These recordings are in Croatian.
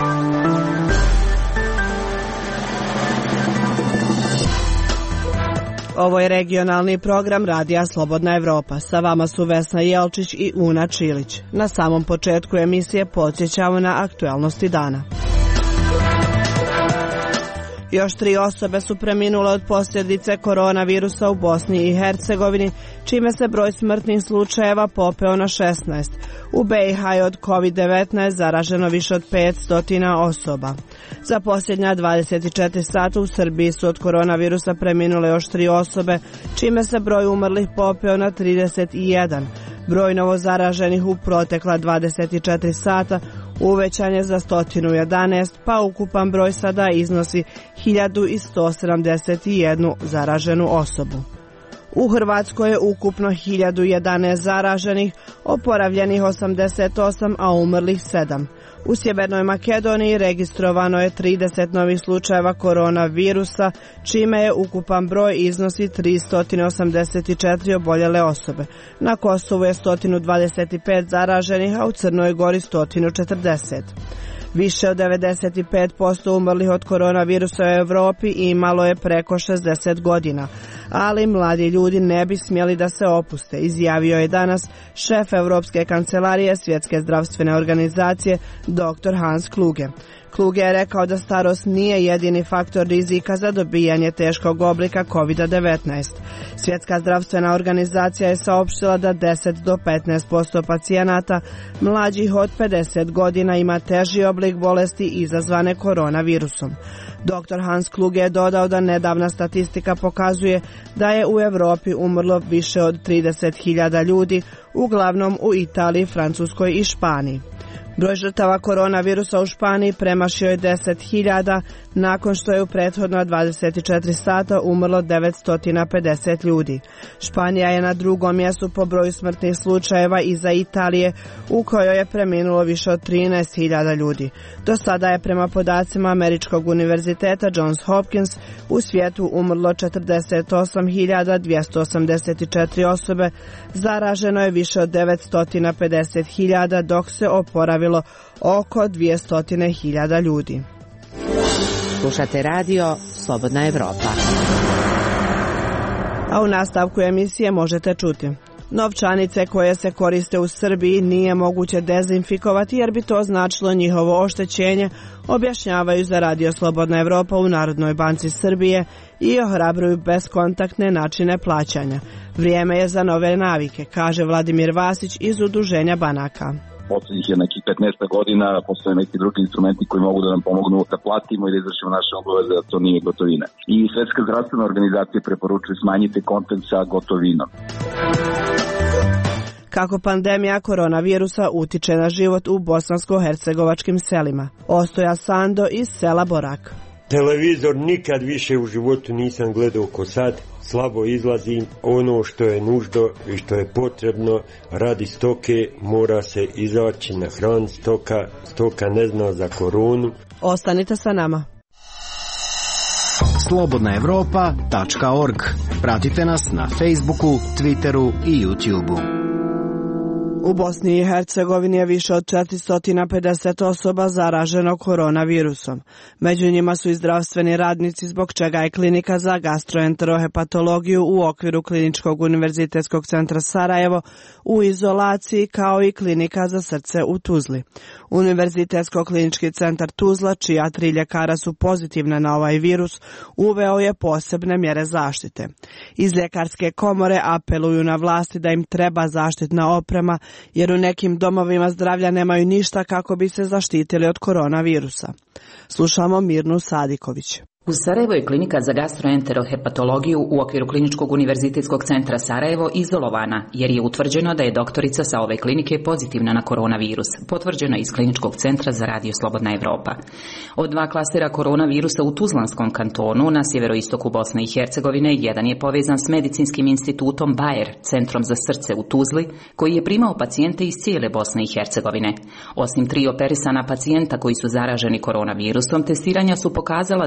Ovo je regionalni program Radija Slobodna Evropa. Sa vama su Vesna Jelčić i Una Čilić. Na samom početku emisije podsjećamo na aktuelnosti dana. Još 3 osobe su preminule od posljedice koronavirusa u Bosni i Hercegovini, čime se broj smrtnih slučajeva popeo na 16. U BiH je od COVID-19 zaraženo više od 500 osoba. Za posljednja 24 sata u Srbiji su od koronavirusa preminule još 3 osobe, čime se broj umrlih popeo na 31. Broj novozaraženih u protekla 24 sata uvećan je za 111, pa ukupan broj sada iznosi 1171 zaraženu osobu. U Hrvatskoj je ukupno 1011 zaraženih, oporavljenih 88, a umrlih 7. U Sjevernoj Makedoniji registrovano je 30 novih slučajeva koronavirusa, čime je ukupan broj iznosi 384 oboljele osobe. Na Kosovu je 125 zaraženih, a u Crnoj Gori 140. Više od 95% umrlih od koronavirusa u Evropi imalo je preko 60 godina, ali mladi ljudi ne bi smjeli da se opuste, izjavio je danas šef Europske kancelarije Svjetske zdravstvene organizacije dr. Hans Kluge. Kluge je rekao da starost nije jedini faktor rizika za dobijanje teškog oblika COVID-19. Svjetska zdravstvena organizacija je saopštila da 10 do 15% pacijenata mlađih od 50 godina ima teži oblik bolesti izazvane koronavirusom. Dr. Hans Kluge je dodao da nedavna statistika pokazuje da je u Europi umrlo više od 30.000 ljudi, uglavnom u Italiji, Francuskoj i Španiji. Broj žrtava koronavirusa u Španiji premašio je 10.000 nakon što je u prethodno 24 sata umrlo 950 ljudi. Španija je na drugom mjestu po broju smrtnih slučajeva iza Italije, u kojoj je preminulo više od 13.000 ljudi. Do sada je prema podacima Američkog univerziteta Johns Hopkins u svijetu umrlo 48.284 osobe, zaraženo je više od 950.000, dok se oporavilo oko 200.000 ljudi. Slušate radio Slobodna Evropa. A u nastavku emisije možete čuti: novčanice koje se koriste u Srbiji nije moguće dezinfikovati jer bi to značilo njihovo oštećenje, objašnjavaju za radio Slobodna Evropa u Narodnoj banci Srbije i ohrabruju beskontaktne načine plaćanja. Vrijeme je za nove navike, kaže Vladimir Vasić iz Udruženja banaka. Poslednjih je nekih 15 godina, postoje neki drugi instrumenti koji mogu da nam pomognu da platimo i da izvršimo naše obaveze, da to nije gotovina. I Svetska zdravstvena organizacija preporučuje smanjiti kontakt sa gotovinom. Kako pandemija koronavirusa utiče na život u bosansko-hercegovačkim selima. Ostoja Sando iz sela Borak. Televizor nikad više u životu nisam gledao ko sad. Slabo izlazim, ono što je nužno i što je potrebno radi stoke mora se izaći na hran stoka ne zna za koronu. Ostanite sa nama. slobodnaevropa.org. Pratite nas na Facebooku, Twitteru i YouTubeu. U Bosni i Hercegovini je više od 450 osoba zaraženo koronavirusom. Među njima su i zdravstveni radnici, zbog čega je klinika za gastroenterohepatologiju u okviru Kliničkog univerzitetskog centra Sarajevo u izolaciji, kao i klinika za srce u Tuzli. Univerzitetsko-klinički centar Tuzla, čija 3 ljekara su pozitivna na ovaj virus, uveo je posebne mjere zaštite. Iz ljekarske komore apeluju na vlasti da im treba zaštitna oprema, jer u nekim domovima zdravlja nemaju ništa kako bi se zaštitili od koronavirusa. Slušamo Mirnu Sadiković. U Sarajevo je klinika za gastroenterohepatologiju u okviru Kliničkog univerzitetskog centra Sarajevo izolovana, jer je utvrđeno da je doktorica sa ove klinike pozitivna na koronavirus, potvrđeno iz Kliničkog centra za radio Slobodna Evropa. Od 2 klasera koronavirusa u Tuzlanskom kantonu na sjeveroistoku Bosne i Hercegovine, jedan je povezan s medicinskim institutom Bayer, centrom za srce u Tuzli, koji je primao pacijente iz cijele Bosne i Hercegovine. Osim 3 operisana pacijenta koji su zaraženi koronavirusom, testiranja su pokazala da je u centru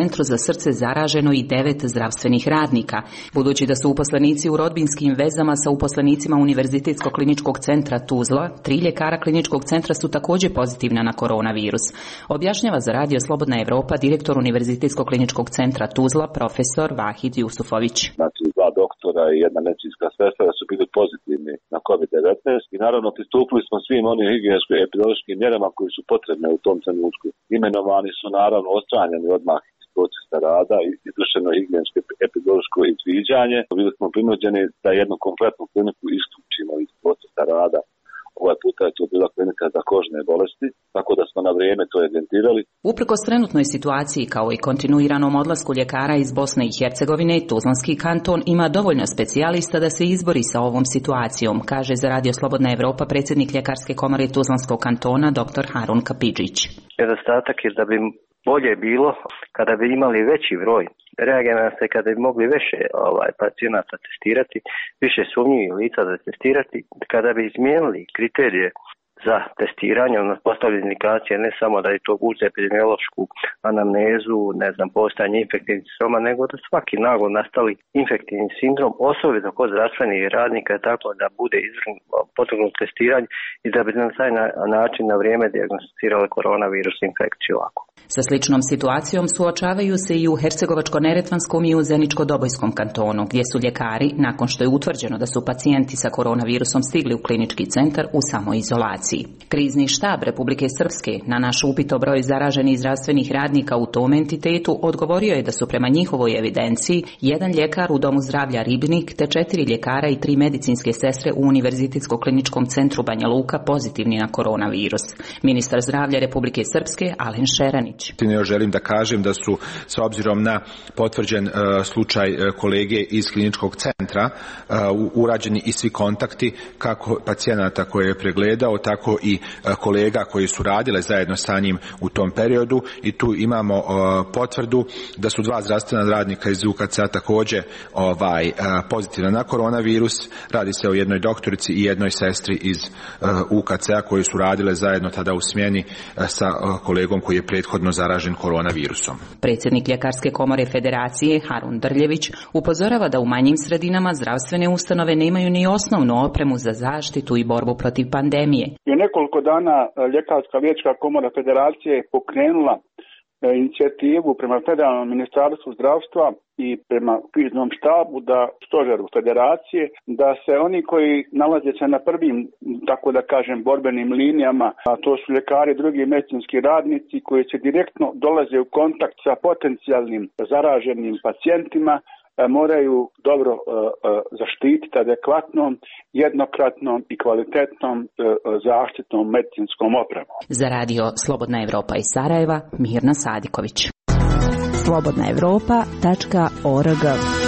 centru za srce zaraženo i 9 zdravstvenih radnika. Budući da su uposlenici u rodbinskim vezama sa uposlenicima Univerzitetskog kliničkog centra Tuzla, 3 ljekara kliničkog centra su također pozitivna na koronavirus. Objašnjava za Radio Slobodna Evropa direktor Univerzitetskog kliničkog centra Tuzla, profesor Vahid Jusufović. Znači, 2 doktora i 1 medicinska sestra su bili pozitivni na COVID-19 i naravno pristupili smo svim onim higijenskim-epidemiološkim mjerama koji su potrebne u tom trenutku. Imenovani su naravno odstranjeni odmah iz procesa rada i izvršeno higijensko epidemiološko izviđanje. Bili smo prinuđeni da jednu kompletnu kliniku isključimo iz procesa rada. Ovaj puta je to bila klinika za kožne bolesti, tako da smo na vrijeme to evidentirali. Uprkos trenutnoj situaciji kao i kontinuiranom odlasku ljekara iz Bosne i Hercegovine, Tuzlanski kanton ima dovoljno specijalista da se izbori sa ovom situacijom, kaže za Radio Slobodna Evropa predsjednik Ljekarske komore Tuzlanskog kantona dr. Harun Kapidžić. Nedostatak je da bi bolje bilo kada bi imali veći broj reagenasa i kada bi mogli više pacijenata testirati, više sumnjivih lica da testirati, kada bi izmijenili kriterije za testiranje, postavljanje indikacije ne samo da je to uz epidemiološku anamnezu, postojanje infektivnih sindroma, nego da svaki naglo nastali infektivni sindrom, osobito kod zdravstvenih radnika, tako da bude potrebno testiranje i da bi na taj način na vrijeme dijagnosticirali koronavirus infekciju. Sa sličnom situacijom suočavaju se i u Hercegovačko-neretvanskom i u Zeničko-Dobojskom kantonu, gdje su ljekari, nakon što je utvrđeno da su pacijenti sa koronavirusom stigli u klinički centar, u samoizolaciji. Krizni štab Republike Srpske na naš upit o broju zaraženih zdravstvenih radnika u tom entitetu odgovorio je da su prema njihovoj evidenciji 1 ljekar u Domu zdravlja Ribnik te 4 ljekara i 3 medicinske sestre u Univerzitetskom kliničkom centru Banja Luka pozitivni na koronavirus. Ministar zdravlja Republike Srpske Alen Šeranić. Još želim da kažem da su s obzirom na potvrđen slučaj kolege iz kliničkog centra urađeni i svi kontakti kako pacijenata koje je pregledao, tako i kolega koji su radile zajedno sa njim u tom periodu i tu imamo potvrdu da su 2 zdravstvena radnika iz UKC također pozitivna na koronavirus. Radi se o jednoj doktorici i jednoj sestri iz UKC-a koji su radile zajedno tada u smjeni sa kolegom koji je prethodno zaražen koronavirusom. Predsjednik Ljekarske komore Federacije Harun Drljević upozorava da u manjim sredinama zdravstvene ustanove nemaju ni osnovnu opremu za zaštitu i borbu protiv pandemije. I nekoliko dana Ljekarska liječnička komora Federacije je pokrenula inicijativu prema Federalnom ministarstvu zdravstva i prema kriznom štabu, da stožeru Federacije, da se oni koji nalaze se na prvim, tako da kažem, borbenim linijama, a to su ljekari i drugi medicinski radnici koji se direktno dolaze u kontakt sa potencijalnim zaraženim pacijentima, moraju dobro zaštititi adekvatnom, jednokratnom i kvalitetnom zaštitnom medicinskom opremom. Za Radio Slobodna Evropa iz Sarajeva, Mirna Sadiković. slobodnaevropa.org.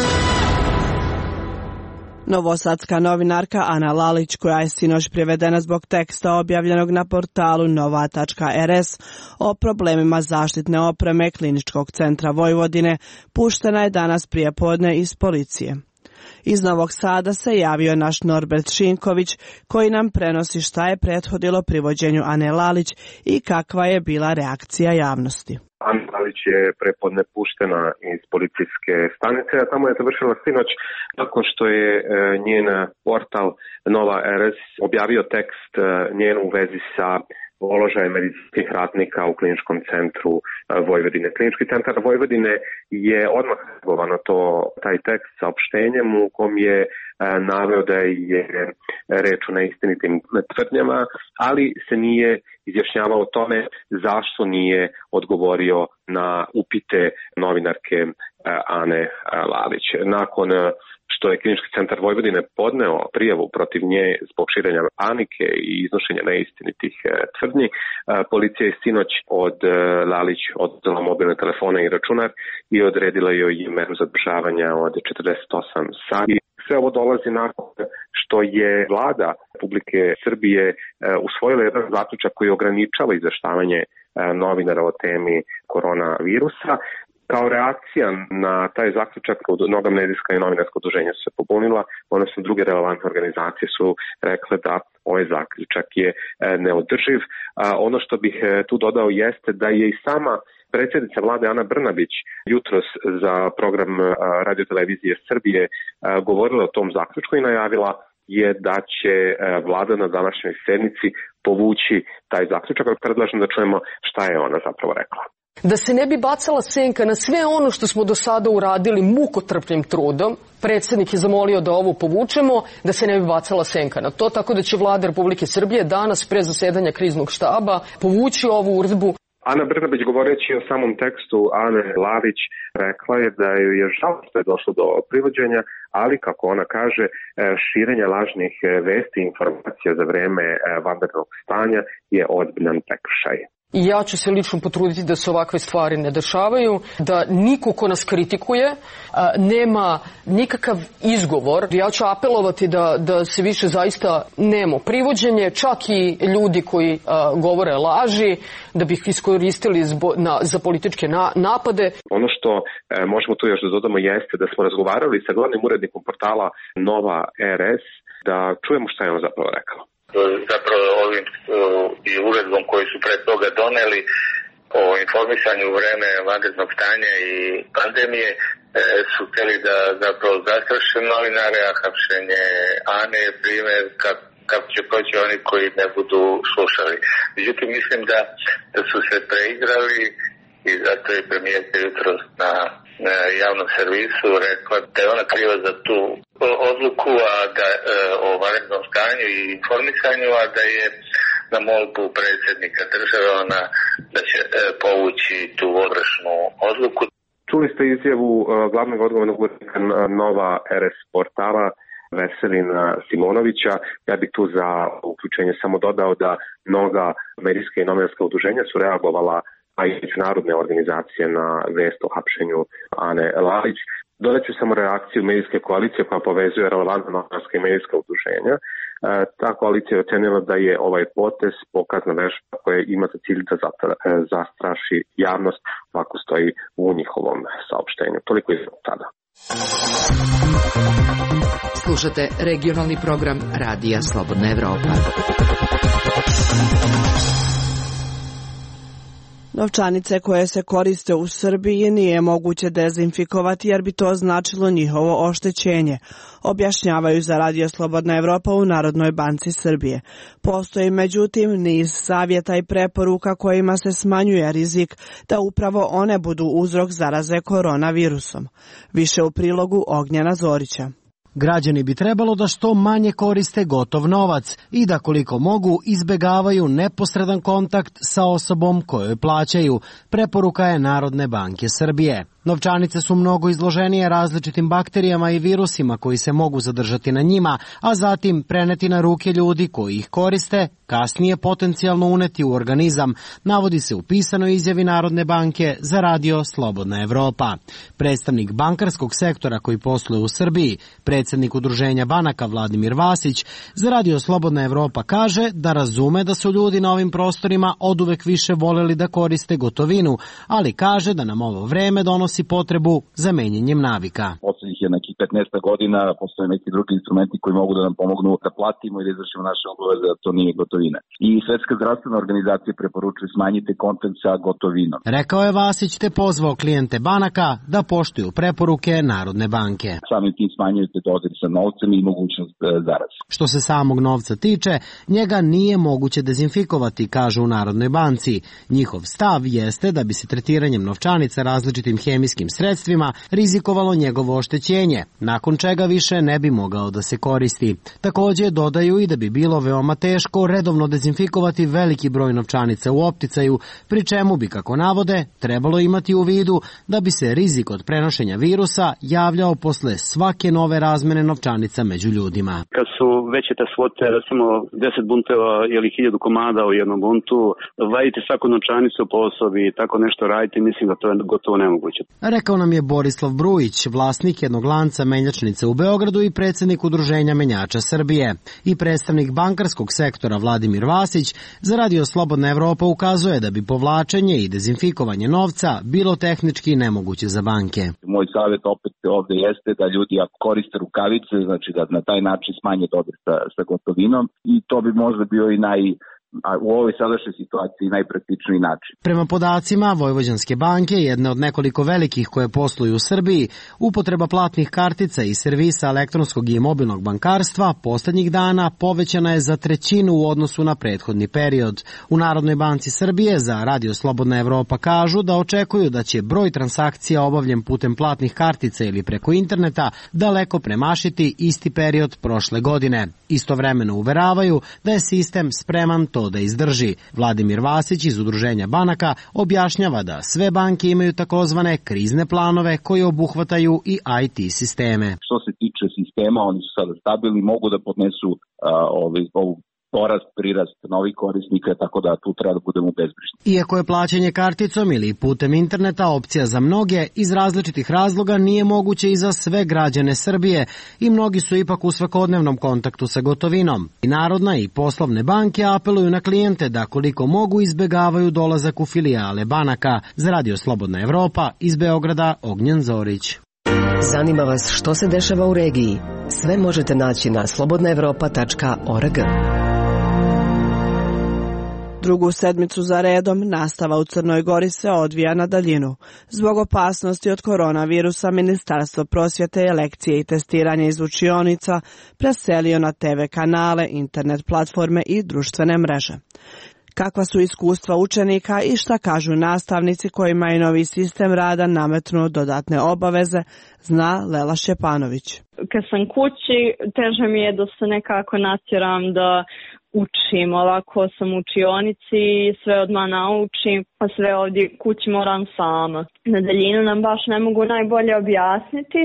Novosadska novinarka Ana Lalić, koja je sinoć privedena zbog teksta objavljenog na portalu nova.rs o problemima zaštitne opreme Kliničkog centra Vojvodine, puštena je danas prijepodne iz policije. Iz Novog Sada se javio naš Norbert Šinković, koji nam prenosi šta je prethodilo privođenju Ane Lalić i kakva je bila reakcija javnosti. Ana Lalić je prepodne puštena iz policijske stanice, a tamo je završila sinoć nakon što je njen portal Nova RS objavio tekst njen u vezi sa položaj medicinskih radnika u Kliničkom centru Vojvodine. Klinički centar Vojvodine je odmah reagovao na taj tekst saopštenjem u kom je naveo da je reč o neistinitim tvrdnjama, ali se nije izjašnjavao o tome zašto nije odgovorio na upite novinarke Ane Lalić. Nakon što je Klinički centar Vojvodine podneo prijavu protiv nje zbog širenja panike i iznošenja neistinitih tvrdnji, policija je sinoć od Lalić oduzela mobilne telefone i računar i odredila joj meru zadržavanja od 48 sati. Sve ovo dolazi nakon što je vlada Republike Srbije usvojila jedan zaključak koji ograničava izveštavanje novinara o temi koronavirusa. Kao reakcija na taj zaključak, mnoga medijska i novinarska udruženja su se pobunila, odnosno druge relevantne organizacije su rekle da ovaj zaključak je neodrživ. Ono što bih tu dodao jeste da je i sama Predsjednica vlade Ana Brnabić jutros za program radiotelevizije Srbije govorila o tom zaključku i najavila je da će vlada na današnjoj sednici povući taj zaključak. Predlažem da čujemo šta je ona zapravo rekla. Da se ne bi bacala senka na sve ono što smo do sada uradili mukotrpnim trudom, predsjednik je zamolio da ovo povučemo, da se ne bi bacala senka na to, tako da će vlada Republike Srbije danas pre zasedanja kriznog štaba povući ovu uredbu. Ana Brnabić, govoreći o samom tekstu Ane Lavić, rekla je da je žao što je došlo do privođenja, ali kako ona kaže, širenje lažnih vesti i informacija za vreme vanrednog stanja je ozbiljan prekršaj. I ja ću se lično potruditi da se ovakve stvari ne dešavaju, da niko ko nas kritikuje nema nikakav izgovor. Ja ću apelovati da se više zaista nemo privođenje, čak i ljudi koji govore laži, da bi ih iskoristili za političke napade. Ono što možemo tu još da dodamo jeste da smo razgovarali sa glavnim urednikom portala Nova RS, da čujemo šta je on zapravo rekao. Zapravo ovim i uredbom koji su pred toga doneli o informisanju u vreme vanrednog stanja i pandemije su htjeli da zapravo zastraše novinare, a hapšenje Ane je primjer kako će proći oni koji ne budu slušali. Međutim, mislim da su se preigrali i zato je premijerka jutros na javnom servisu rekla da je ona kriva za tu odluku o vanrednom stanju i informisanju, a da je na molbu predsjednika države ona da će povući tu odrešnu odluku. Čuli ste izjavu glavnog odgovornog urednika Nova RS portala Veselina Simonovića. Ja bih tu za uključenje samo dodao da mnoga medijska i novinarska udruženja su reagovala, a i međunarodne organizacije na vest o hapšenju Ane Lavić. Dodat ću samo reakciju medijske koalicije koja povezuje relevantna novinarska i medijska udruženja. Ta koalicija je ocenila da je ovaj potez pokazna vežba koja ima za cilj da zastraši javnost, ovako stoji u njihovom saopštenju. Toliko je sada. Slušate regionalni program Radija Slobodna Evropa. Novčanice koje se koriste u Srbiji nije moguće dezinfikovati jer bi to značilo njihovo oštećenje, objašnjavaju za Radio Slobodna Evropa u Narodnoj banci Srbije. Postoji međutim niz savjeta i preporuka kojima se smanjuje rizik da upravo one budu uzrok zaraze koronavirusom. Više u prilogu Ognjena Zorića. Građani bi trebalo da što manje koriste gotov novac i da koliko mogu izbegavaju neposredan kontakt sa osobom kojoj plaćaju, preporuka je Narodne banke Srbije. Novčanice su mnogo izloženije različitim bakterijama i virusima koji se mogu zadržati na njima, a zatim preneti na ruke ljudi koji ih koriste, kasnije potencijalno uneti u organizam, navodi se u pisanoj izjavi Narodne banke za Radio Slobodna Evropa. Predstavnik bankarskog sektora koji posluje u Srbiji, predsjednik Udruženja banaka Vladimir Vasić, za Radio Slobodna Evropa kaže da razume da su ljudi na ovim prostorima oduvek više voljeli da koriste gotovinu, ali kaže da nam ovo vreme donosi potrebu za menjanjem navika. Poslednjih je nekih 15 godina, postoje neki drugi instrumenti koji mogu da nam pomognu da platimo i da izvršimo naše obaveze, da to nije gotovina. I Svetska zdravstvena organizacija preporučuje smanjiti kontakt sa gotovinom. Rekao je Vasić te pozvao klijente banaka da poštuju preporuke Narodne banke. Samim tim smanjujete dodir sa novcem i mogućnost zaraze. Što se samog novca tiče, njega nije moguće dezinfikovati, kažu u Narodnoj banci. Njihov stav jeste da bi se tretiranjem novčanica različitim hemijskim sredstvima rizikovalo njegovo oštećenje, nakon čega više ne bi mogao da se koristi. Također dodaju i da bi bilo veoma teško redovno dezinfikovati veliki broj novčanica u opticaju, pri čemu bi, kako navode, trebalo imati u vidu da bi se rizik od prenošenja virusa javljao posle svake nove razmene novčanica među ljudima. Kad su veće te svote, recimo 10 bunteva ili 1000 komada u jednom buntu, vadite svaku novčanicu po osobi i tako nešto radite, mislim da to je gotovo nemoguće. Rekao nam je Borislav Brujić, vlasnik jednog lanca menjačnice u Beogradu i predsjednik Udruženja menjača Srbije. I predstavnik bankarskog sektora Vladimir Vasić za Radio Slobodna Evropa ukazuje da bi povlačenje i dezinfikovanje novca bilo tehnički nemoguće za banke. Moj savjet opet ovde jeste da ljudi ako koriste rukavice, znači da na taj način smanje dodir sa gotovinom i to bi možda bio i u ovoj sadašnjoj situaciji najpraktičniji način. Prema podacima Vojvođanske banke, jedne od nekoliko velikih koje posluju u Srbiji, upotreba platnih kartica i servisa elektronskog i mobilnog bankarstva poslednjih dana povećana je za 1/3 u odnosu na prethodni period. U Narodnoj banci Srbije za Radio Slobodna Evropa kažu da očekuju da će broj transakcija obavljen putem platnih kartica ili preko interneta daleko premašiti isti period prošle godine. Istovremeno uveravaju da je sistem spreman to da izdrži. Vladimir Vasić iz Udruženja banaka objašnjava da sve banke imaju takozvane krizne planove koji obuhvataju i IT sisteme. Što se tiče sistema, oni su sada stabilni, mogu da podnesu ovu prirast novih korisnika, tako da tu treba da budemo bezbrižni. Iako je plaćanje karticom ili putem interneta opcija za mnoge, iz različitih razloga nije moguće i za sve građane Srbije i mnogi su ipak u svakodnevnom kontaktu sa gotovinom. I Narodna i poslovne banke apeluju na klijente da koliko mogu izbegavaju dolazak u filijale banaka. Za Radio Slobodna Evropa iz Beograda Ognjen Zorić. Zanima vas što se dešava u regiji? Sve možete naći na slobodnaevropa.org. Drugu sedmicu za redom nastava u Crnoj Gori se odvija na daljinu. Zbog opasnosti od koronavirusa, Ministarstvo prosvjete je lekcije i testiranje iz učionica preselio na TV kanale, internet platforme i društvene mreže. Kakva su iskustva učenika i šta kažu nastavnici kojima je novi sistem rada nametnuo dodatne obaveze, zna Lela Šćepanović. Kad sam kući, teže mi je da se nekako natjeram da učim, ovako sam u učionici i sve odmah naučim, a sve ovdje kući moram sama. Na daljinu nam baš ne mogu najbolje objasniti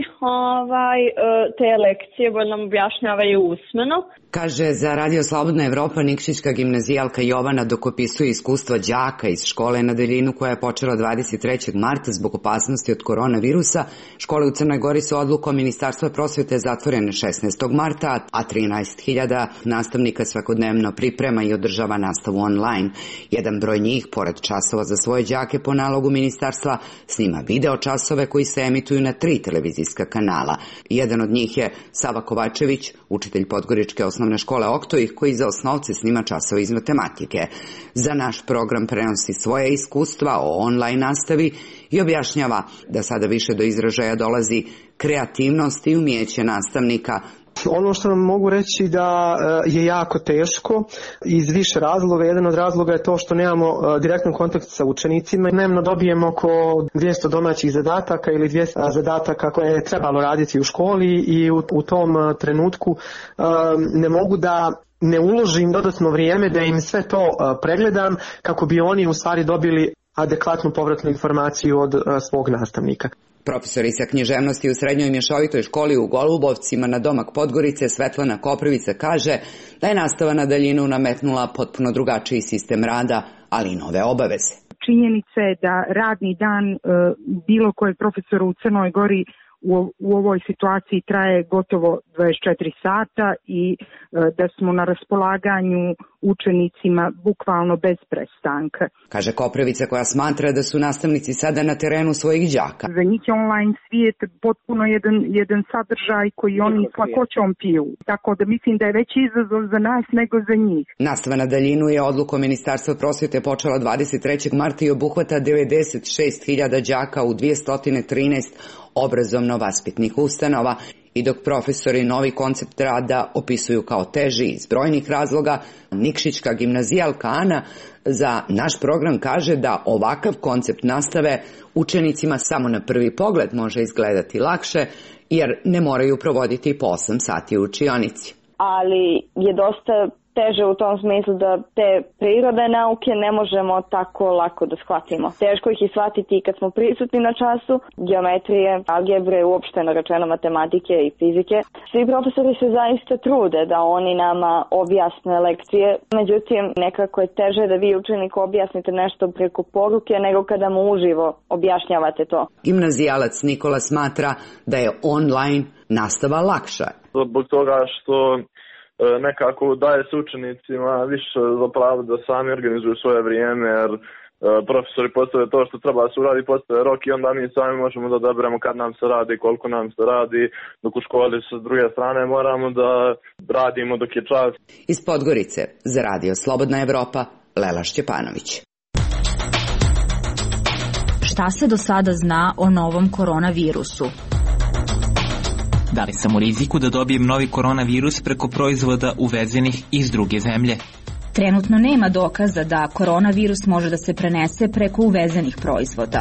te lekcije, bolje nam objašnjavaju usmeno. Kaže za Radio Slobodna Evropa Nikšićka gimnazijalka Jovana dok opisuje iskustva đaka iz škole na daljinu koja je počela 23. marta zbog opasnosti od koronavirusa. Škole u Crnoj Gori su odlukom Ministarstva prosvjete zatvorene 16. marta, a 13.000 nastavnika svakodnevno priprema i održava nastavu online. Jedan broj njih, pored časova za svoje đake po nalogu ministarstva, snima video časove koji se emituju na 3 televizijska kanala. Jedan od njih je Sava Kovačević, učitelj Podgoričke osnovne škole Oktojih, koji za osnovce snima časove iz matematike. Za naš program prenosi svoje iskustva o online nastavi i objašnjava da sada više do izražaja dolazi kreativnost i umijeće nastavnika. Ono što vam mogu reći da je jako teško iz više razloga. Jedan od razloga je to što nemamo direktan kontakt sa učenicima. Dnevno dobijemo oko 200 domaćih zadataka ili 200 zadataka koje je trebalo raditi u školi i u tom trenutku ne mogu da ne uložim dodatno vrijeme da im sve to pregledam kako bi oni u stvari dobili adekvatnu povratnu informaciju od svog nastavnika. Profesori sa književnosti u srednjoj mješovitoj školi u Golubovcima na domak Podgorice Svetlana Koprivica kaže da je nastava na daljinu nametnula potpuno drugačiji sistem rada, ali i nove obaveze. Činjenica je da radni dan bilo kojeg profesora u Crnoj Gori u ovoj situaciji traje gotovo 24 sata i da smo na raspolaganju učenicima bukvalno bez prestanka. Kaže Koprivica koja smatra da su nastavnici sada na terenu svojih đaka. Za njih je online svijet potpuno jedan sadržaj koji oni s lakoćom piju. Tako da mislim da je veći izazov za nas nego za njih. Nastava na daljinu je odlukom Ministarstva prosvjete počela 23. marta i obuhvata 96.000 đaka u 213 obrazovno-vaspitnih ustanova. I dok profesori novi koncept rada opisuju kao teži iz brojnih razloga, Nikšićka gimnazijalka Ana za naš program kaže da ovakav koncept nastave učenicima samo na prvi pogled može izgledati lakše, jer ne moraju provoditi po 8 sati u učionici. Ali je dosta teže u tom smislu da te prirodne nauke ne možemo tako lako da shvatimo. Teško ih i shvatiti kad smo prisutni na času, geometrije, algebre, uopšteno rečeno matematike i fizike. Svi profesori se zaista trude da oni nama objasne lekcije, međutim nekako je teže da vi učeniku objasnite nešto preko poruke nego kada mu uživo objašnjavate to. Gimnazijalac Nikola smatra da je online nastava lakša. Zbog toga što nekako daje se učenicima više za pravo da sami organizuju svoje vrijeme, jer profesori postave to što treba se uradi, postave rok i onda mi sami možemo da odaberemo kad nam se radi, koliko nam se radi, dok u školi s druge strane moramo da radimo dok je čas. Iz Podgorice za Radio Slobodna Evropa, Lela Šćepanović. Šta se do sada zna o novom koronavirusu? Da li sam u riziku da dobijem novi koronavirus preko proizvoda uvezenih iz druge zemlje? Trenutno nema dokaza da koronavirus može da se prenese preko uvezenih proizvoda.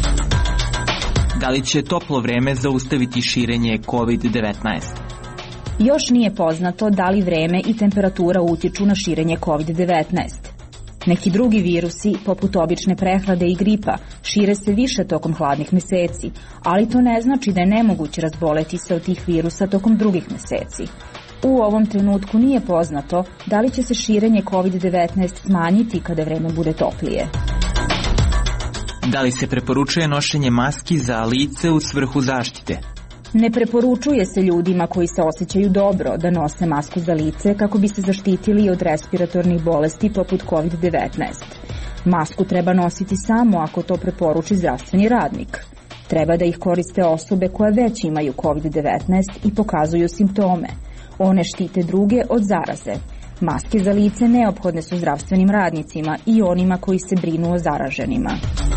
Da li će toplo vreme zaustaviti širenje COVID-19? Još nije poznato da li vreme i temperatura utiču na širenje COVID-19. Neki drugi virusi, poput obične prehlade i gripa, šire se više tokom hladnih meseci, ali to ne znači da je nemoguće razboleti se od tih virusa tokom drugih meseci. U ovom trenutku nije poznato da li će se širenje COVID-19 smanjiti kada vreme bude toplije. Da li se preporučuje nošenje maski za lice u svrhu zaštite? Ne preporučuje se ljudima koji se osjećaju dobro da nose masku za lice kako bi se zaštitili od respiratornih bolesti poput COVID-19. Masku treba nositi samo ako to preporuči zdravstveni radnik. Treba da ih koriste osobe koje već imaju COVID-19 i pokazuju simptome. One štite druge od zaraze. Maske za lice neophodne su zdravstvenim radnicima i onima koji se brinu o zaraženima.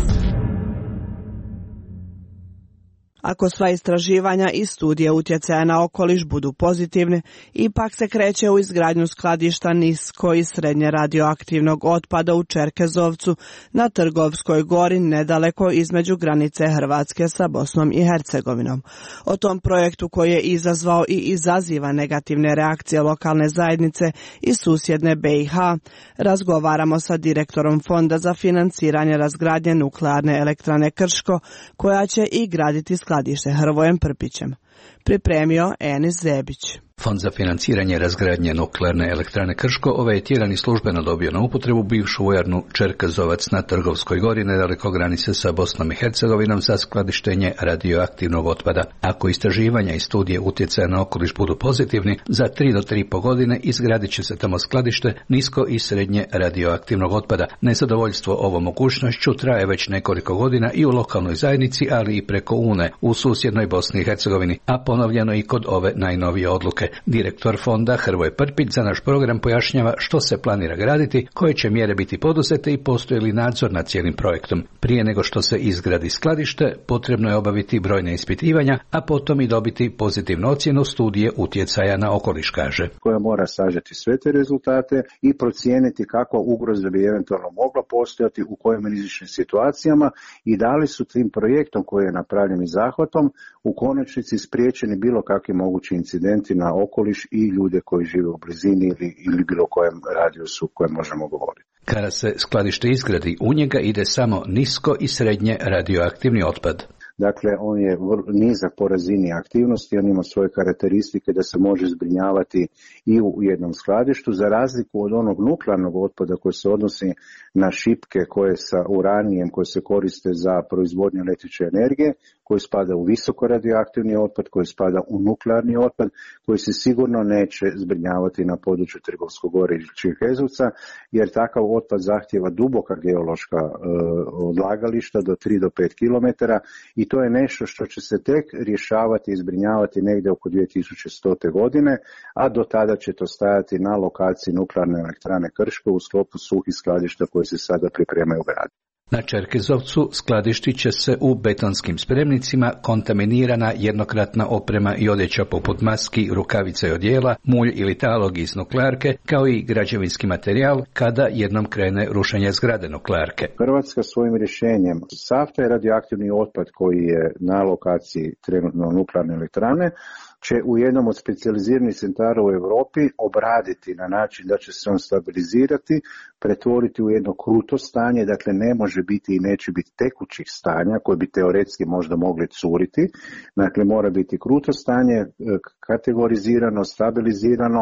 Ako sva istraživanja i studije utjecaja na okoliš budu pozitivne, ipak se kreće u izgradnju skladišta nisko i srednje radioaktivnog otpada u Čerkezovcu na Trgovskoj gori nedaleko između granice Hrvatske sa Bosnom i Hercegovinom. O tom projektu koji je izazvao i izaziva negativne reakcije lokalne zajednice i susjedne BiH, razgovaramo sa direktorom Fonda za financiranje razgradnje nuklearne elektrane Krško, koja će i graditi skladište Hrvojem Prpićem. Pripremio Enis Zebić. Fond za financiranje razgradnje nuklearne elektrane Krško ovaj je tjedan i službeno dobio na upotrebu bivšu vojarnu Čerkezovac na Trgovskoj gori nedaleko granice sa Bosnom i Hercegovinom za skladištenje radioaktivnog otpada. Ako istraživanja i studije utjecaja na okoliš budu pozitivni, za 3 do 3,5 godine izgradit će se tamo skladište nisko i srednje radioaktivnog otpada. Nezadovoljstvo ovom mogućnošću traje već nekoliko godina i u lokalnoj zajednici, ali i preko UNE u susjednoj Bosni i Hercegovini, a ponovljeno i kod ove najnovije odluke. Direktor fonda Hrvoje Prpić za naš program pojašnjava što se planira graditi, koje će mjere biti poduzete i postoji li nadzor nad cijelim projektom. Prije nego što se izgradi skladište, potrebno je obaviti brojne ispitivanja, a potom i dobiti pozitivnu ocjenu studije utjecaja na okoliš, kaže. Koja mora sažeti sve te rezultate i procijeniti kakva ugroza bi eventualno mogla postojati u kojim rizičnim situacijama i da li su tim projektom koji je napravljen i zahvatom u konačnici spriječeni bilo kakvi mogući incidenti na okoliš i ljude koji žive u blizini ili bilo kojem radijusu kojem možemo govoriti. Kada se skladište izgradi, u njega ide samo nisko i srednje radioaktivni otpad. Dakle, on je nizak po razini aktivnosti, on ima svoje karakteristike da se može zbrinjavati i u jednom skladištu, za razliku od onog nuklearnog otpada koji se odnosi na šipke koje sa uranijem koje se koriste za proizvodnju električne energije, koji spada u visoko radioaktivni otpad, koji spada u nuklearni otpad, koji se sigurno neće zbrinjavati na području Trgovskog gore i Čerkezovca, jer takav otpad zahtjeva duboka geološka odlagališta do 3 do 5 km i to je nešto što će se tek rješavati i zbrinjavati negdje oko 2100. godine, a do tada će to stajati na lokaciji nuklearne elektrane Krško u sklopu suhih skladišta koje se sada pripremaju u gradu. Na Čerkezovcu skladištit će se u betonskim spremnicima kontaminirana jednokratna oprema i odjeća poput maski, rukavica i odjela, mulj ili talog iz nuklearke, kao i građevinski materijal kada jednom krene rušenje zgrade nuklearke. Hrvatska svojim rješenjem sav taj radioaktivni otpad koji je na lokaciji trenutno nuklearne elektrane će u jednom od specijaliziranih centara u Europi obraditi na način da će se on stabilizirati, pretvoriti u jedno kruto stanje, dakle ne može biti i neće biti tekućih stanja koje bi teoretski možda mogli curiti, dakle mora biti kruto stanje, kategorizirano, stabilizirano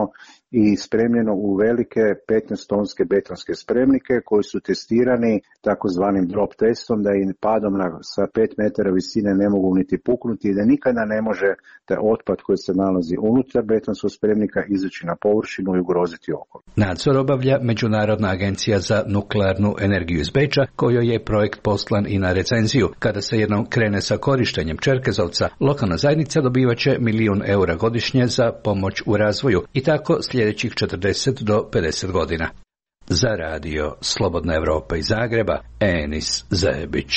i spremljeno u velike 15-tonske betonske spremnike koji su testirani takozvanim drop testom, da im padom sa 5 metara visine ne mogu niti puknuti i da nikada ne može taj otpad koji se nalazi unutar betonskog spremnika izaći na površinu i ugroziti okoliš. Nadzor obavlja Međunarodna agencija za nuklearnu energiju iz Beča, kojoj je projekt poslan i na recenziju. Kada se jednom krene sa korištenjem Čerkezovca, lokalna zajednica dobivaće €1 milion godišnje za pomoć u razvoju i tako sljedećih 40 do 50 godina. Za radio Slobodna Evropa iz Zagreba, Enis Zebić.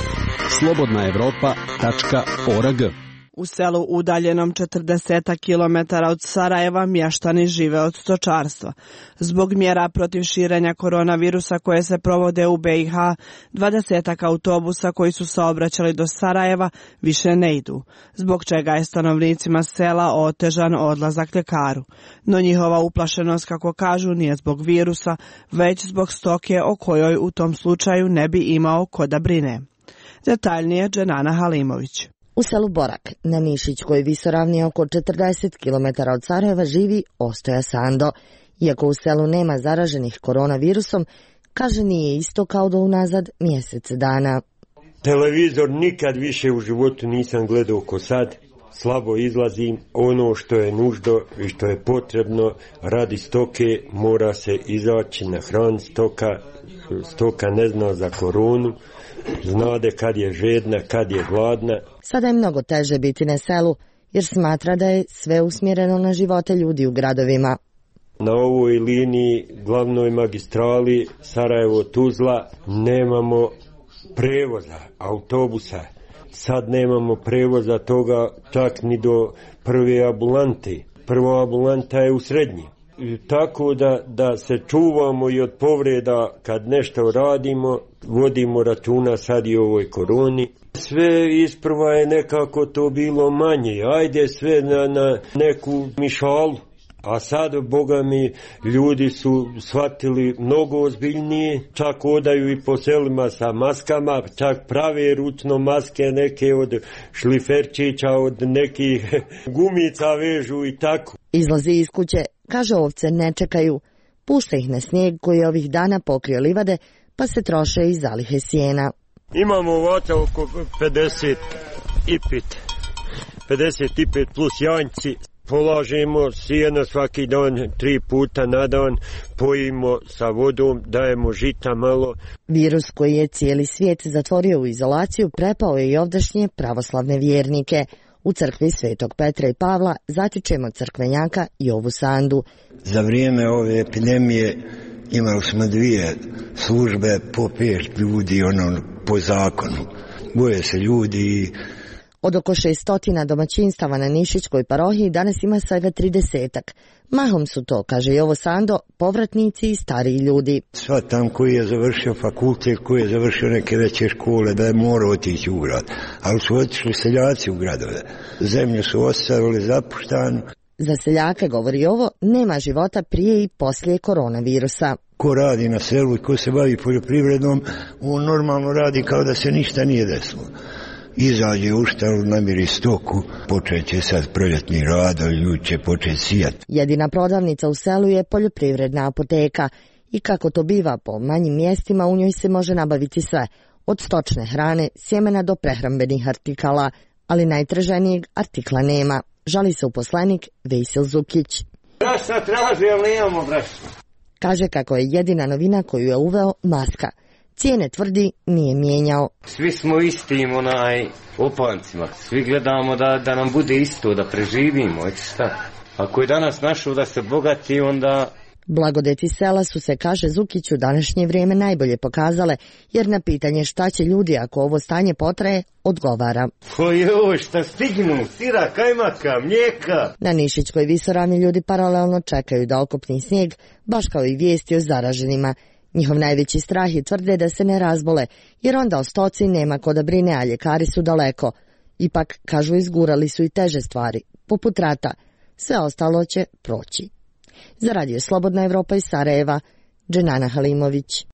slobodnaevropa.org. U selu udaljenom 40 km od Sarajeva mještani žive od stočarstva. Zbog mjera protiv širenja koronavirusa koje se provode u BiH, 20 autobusa koji su saobraćali do Sarajeva više ne idu, zbog čega je stanovnicima sela otežan odlazak ljekaru. No njihova uplašenost, kako kažu, nije zbog virusa, već zbog stoke o kojoj u tom slučaju ne bi imao ko da brine. Detaljnije Dženana Halimović. U selu Borak, na Nišićkoj visoravni oko 40 km od Sarajeva, živi Ostoja Sando. Iako u selu nema zaraženih koronavirusom, kaže nije isto kao do unazad mjesec dana. Televizor nikad više u životu nisam gledao ko sad. Slabo izlazim, ono što je nužno i što je potrebno radi stoke mora se izaći na hran stoka. Stoka ne zna za koronu, znade kad je žedna, kad je gladna. Sada je mnogo teže biti na selu, jer smatra da je sve usmjereno na živote ljudi u gradovima. Na ovoj liniji, glavnoj magistrali Sarajevo-Tuzla, nemamo prevoza, autobusa. Sad nemamo prevoza toga čak ni do prve ambulante. Prva ambulanta je u Srednji. Tako da se čuvamo i od povreda kad nešto radimo, vodimo računa sad i o ovoj koroni. Sve isprva je nekako to bilo manje, ajde sve na neku mišalu. A sad, boga mi, ljudi su shvatili mnogo ozbiljnije, čak odaju i po selima sa maskama, čak prave ručno maske, neke od šliferčića, od nekih gumica vežu i tako. Izlazi iz kuće, kaže ovce ne čekaju, pušta ih na snijeg koji je ovih dana pokrio livade, pa se troše i zalihe sjena. Imamo ovaca oko 55 plus janjci. Polažemo sjena svaki dan, 3 puta na dan, pojimo sa vodom, dajemo žita malo. Virus koji je cijeli svijet zatvorio u izolaciju prepao je i ovdašnje pravoslavne vjernike. U crkvi Svetog Petra i Pavla zatičemo crkvenjaka Jovu Sandu. Za vrijeme ove epidemije imali smo 2 službe po 5 ljudi, po zakonu. Boje se ljudi. Od oko 600 domaćinstava na Nišićkoj parohiji danas ima svega 30-ak. Mahom su to, kaže Jovo Sando, povratnici i stariji ljudi. Sva tam koji je završio fakultet, koji je završio neke veće škole, da je morao otići u grad. Ali su otišli seljaci u gradove. Zemlju su ostavili zapuštanu. Za seljake, govori ovo, nema života prije i poslije koronavirusa. Ko radi na selu i ko se bavi poljoprivredom, on normalno radi kao da se ništa nije desilo. Izađe u štalu, namiri stoku, počeće sad proljetni radovi, ljudi će početi sijati. Jedina prodavnica u selu je poljoprivredna apoteka i kako to biva po manjim mjestima, u njoj se može nabaviti sve, od stočne hrane, sjemena do prehrambenih artikala, ali najtraženijeg artikla nema. Žali se uposlenik Vejsil Zukić. Brašna traži, ali nemamo brašna. Kaže kako je jedina novina koju je uveo maska. Cijene, tvrdi, nije mijenjao. Svi smo istim opancima, svi gledamo da nam bude isto, da preživimo, šta. Ako je danas našao da se bogati, onda... Blagodeti sela su se, kaže Zukić, u današnje vrijeme najbolje pokazale, jer na pitanje šta će ljudi ako ovo stanje potraje, odgovara. Joj, šta stignu, sira, kajmaka, mlijeka. Na Nišićkoj visoravni ljudi paralelno čekaju da okupni snijeg, baš kao i vijesti o zaraženima. Njihov najveći strah je, tvrde, da se ne razbole, jer onda o stoci nema ko da brine, a ljekari su daleko. Ipak, kažu, izgurali su i teže stvari, poput rata. Sve ostalo će proći. Za radio Slobodna Evropa iz Sarajeva, Dženana Halimović.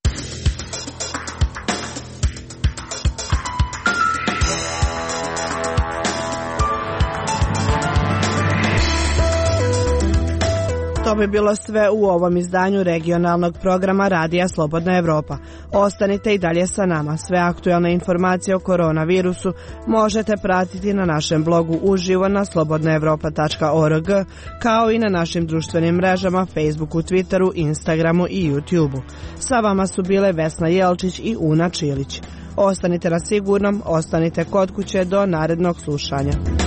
To bi bilo sve u ovom izdanju regionalnog programa Radija Slobodna Evropa. Ostanite i dalje sa nama. Sve aktuelne informacije o koronavirusu možete pratiti na našem blogu uživo na slobodnaevropa.org, kao i na našim društvenim mrežama Facebooku, Twitteru, Instagramu i YouTubeu. Sa vama su bile Vesna Jelčić i Una Čilić. Ostanite na sigurnom, ostanite kod kuće do narednog slušanja.